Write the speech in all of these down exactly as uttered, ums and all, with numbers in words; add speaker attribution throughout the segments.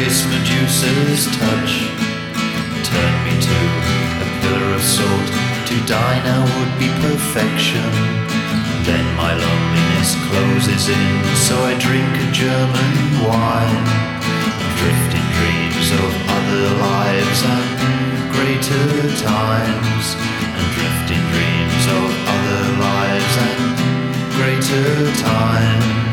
Speaker 1: kiss Medusa's touch. Turn me to a pillar of salt. To die now would be perfection. Then my loneliness closes in, so I drink a German wine and drift in dreams of other lives and greater times, and drift in dreams of other lives and greater times.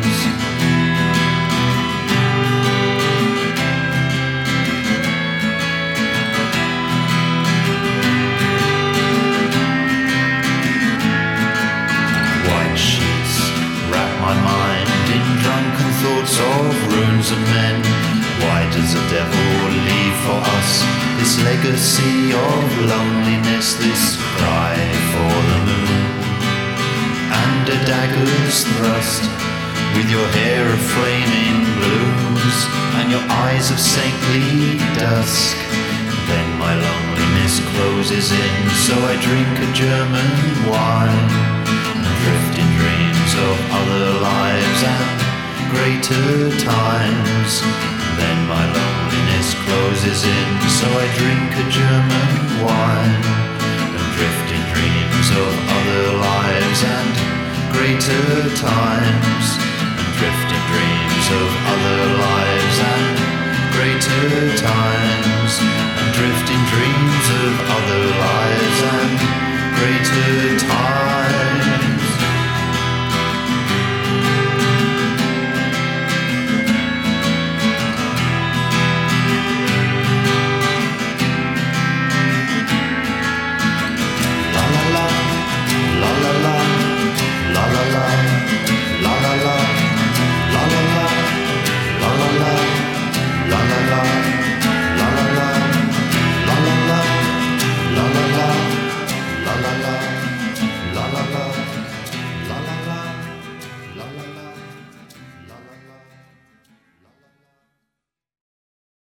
Speaker 1: My mind in drunken thoughts of runes and men. Why does the devil leave for us this legacy of loneliness, this cry for the moon? And a dagger's thrust, with your hair of flaming blues and your eyes of saintly dusk. Then my loneliness closes in, so I drink a German wine and drift in dreams of other lives and greater times. Then my loneliness closes in, so I drink a German wine and drift in dreams of other lives and greater times, and drift in dreams of other lives and greater times, and drift in dreams of other lives and greater times.